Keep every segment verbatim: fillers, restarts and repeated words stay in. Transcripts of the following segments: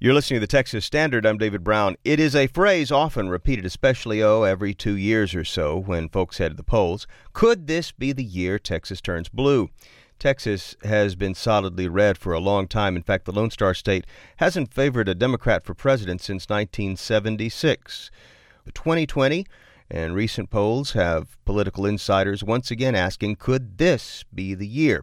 You're listening to the Texas Standard. I'm David Brown. It is a phrase often repeated, especially, oh, every two years or so when folks head to the polls. Could this be the year Texas turns blue? Texas has been solidly red for a long time. In fact, the Lone Star State hasn't favored a Democrat for president since nineteen seventy-six. twenty twenty and recent polls have political insiders once again asking, could this be the year?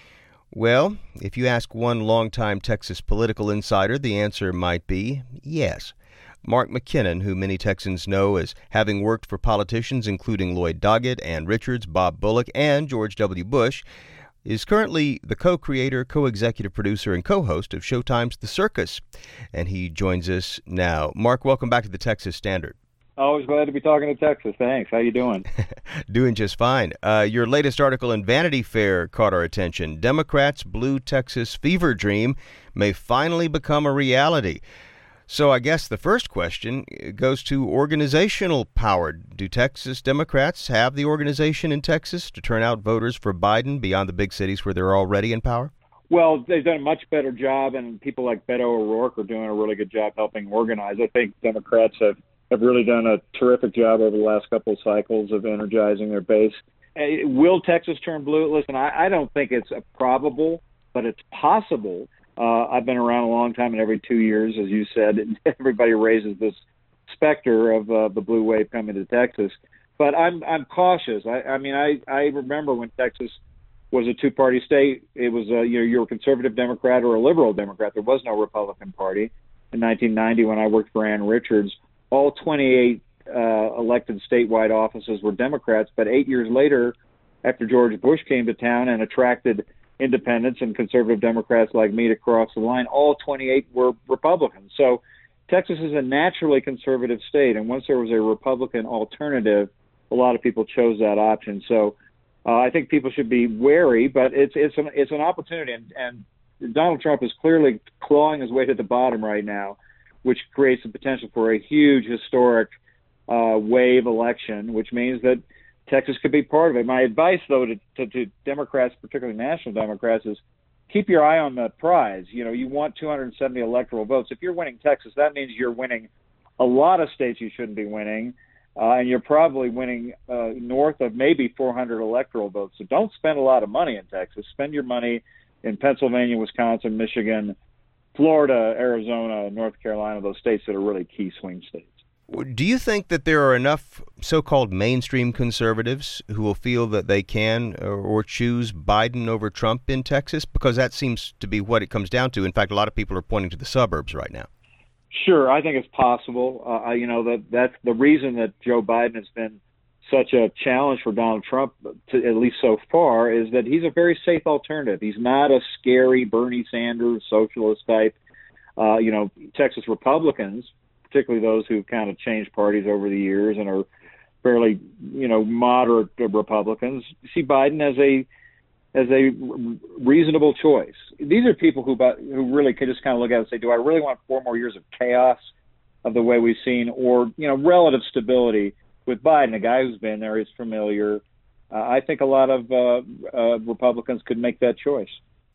Well, if you ask one longtime Texas political insider, the answer might be yes. Mark McKinnon, who many Texans know as having worked for politicians including Lloyd Doggett, Ann Richards, Bob Bullock, and George W. Bush, is currently the co-creator, co-executive producer, and co-host of Showtime's The Circus. And he joins us now. Mark, welcome back to the Texas Standard. Always glad to be talking to Texas. Thanks. How you doing? Doing just fine. Uh, your latest article in Vanity Fair caught our attention. Democrats' Blue Texas fever dream may finally become a reality. So I guess the first question goes to organizational power. Do Texas Democrats have the organization in Texas to turn out voters for Biden beyond the big cities where they're already in power? Well, they've done a much better job, and people like Beto O'Rourke are doing a really good job helping organize. I think Democrats have have really done a terrific job over the last couple of cycles of energizing their base. Will Texas turn blue? Listen, I, I don't think it's probable, but it's possible. Uh, I've been around a long time, and every two years, as you said, everybody raises this specter of uh, the blue wave coming to Texas. But I'm I'm cautious. I, I mean, I, I remember when Texas was a two-party state. It was a, you know, you're a conservative Democrat or a liberal Democrat. There was no Republican Party. In nineteen ninety, when I worked for Ann Richards, all twenty-eight uh, elected statewide offices were Democrats, but eight years later, after George Bush came to town and attracted independents and conservative Democrats like me to cross the line, all twenty-eight were Republicans. So Texas is a naturally conservative state, and once there was a Republican alternative, a lot of people chose that option. So uh, I think people should be wary, but it's it's an it's an opportunity, and, and Donald Trump is clearly clawing his way to the bottom right now, which creates the potential for a huge historic uh, wave election, which means that Texas could be part of it. My advice, though, to, to, to Democrats, particularly national Democrats, is keep your eye on the prize. You know, you want two hundred seventy electoral votes. If you're winning Texas, that means you're winning a lot of states you shouldn't be winning, uh, and you're probably winning uh, north of maybe four hundred electoral votes. So don't spend a lot of money in Texas. Spend your money in Pennsylvania, Wisconsin, Michigan, Florida, Arizona, North Carolina, those states that are really key swing states. Do you think that there are enough so-called mainstream conservatives who will feel that they can or choose Biden over Trump in Texas? Because that seems to be what it comes down to. In fact, a lot of people are pointing to the suburbs right now. Sure, I think it's possible. Uh, you know, that that's the reason that Joe Biden has been such a challenge for Donald Trump, to, at least so far, is that he's a very safe alternative. He's not a scary Bernie Sanders socialist type. Uh, you know, Texas Republicans, particularly those who've kind of changed parties over the years and are fairly, you know, moderate Republicans, see Biden as a as a reasonable choice. These are people who who really could just kind of look at it and say, do I really want four more years of chaos of the way we've seen, or, you know, relative stability with Biden, a guy who's been there, is familiar. Uh, I think a lot of uh, uh, Republicans could make that choice.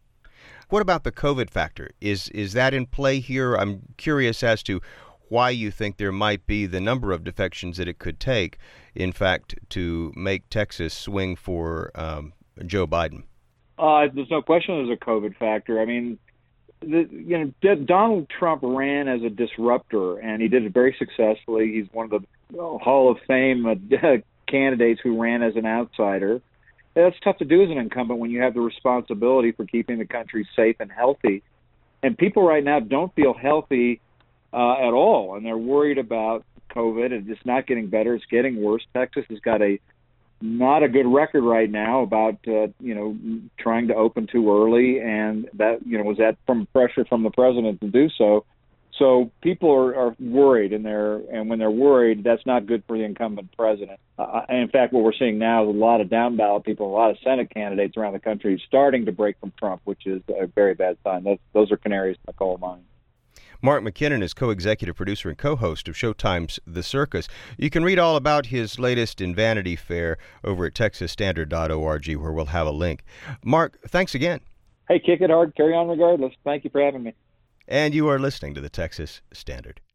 What about the COVID factor? Is is that in play here? I'm curious as to why you think there might be the number of defections that it could take, in fact, to make Texas swing for um, Joe Biden. Uh, there's no question there's a COVID factor. I mean, the, you know, D- Donald Trump ran as a disruptor, and he did it very successfully. He's one of the uh, Hall of Fame uh, candidates who ran as an outsider. That's tough to do as an incumbent when you have the responsibility for keeping the country safe and healthy. And people right now don't feel healthy uh, at all, and they're worried about COVID, and it's not getting better. It's getting worse. Texas has got a not a good record right now about, uh, you know, trying to open too early, and that, you know, was that from pressure from the president to do so. So people are, are worried, and they're and when they're worried, that's not good for the incumbent president. Uh, and in fact, what we're seeing now is a lot of down ballot people, a lot of Senate candidates around the country starting to break from Trump, which is a very bad sign. Those, those are canaries in the coal mine. Mark McKinnon is co-executive producer and co-host of Showtime's The Circus. You can read all about his latest in Vanity Fair over at texas standard dot org, where we'll have a link. Mark, thanks again. Hey, kick it hard, carry on regardless. Thank you for having me. And you are listening to the Texas Standard.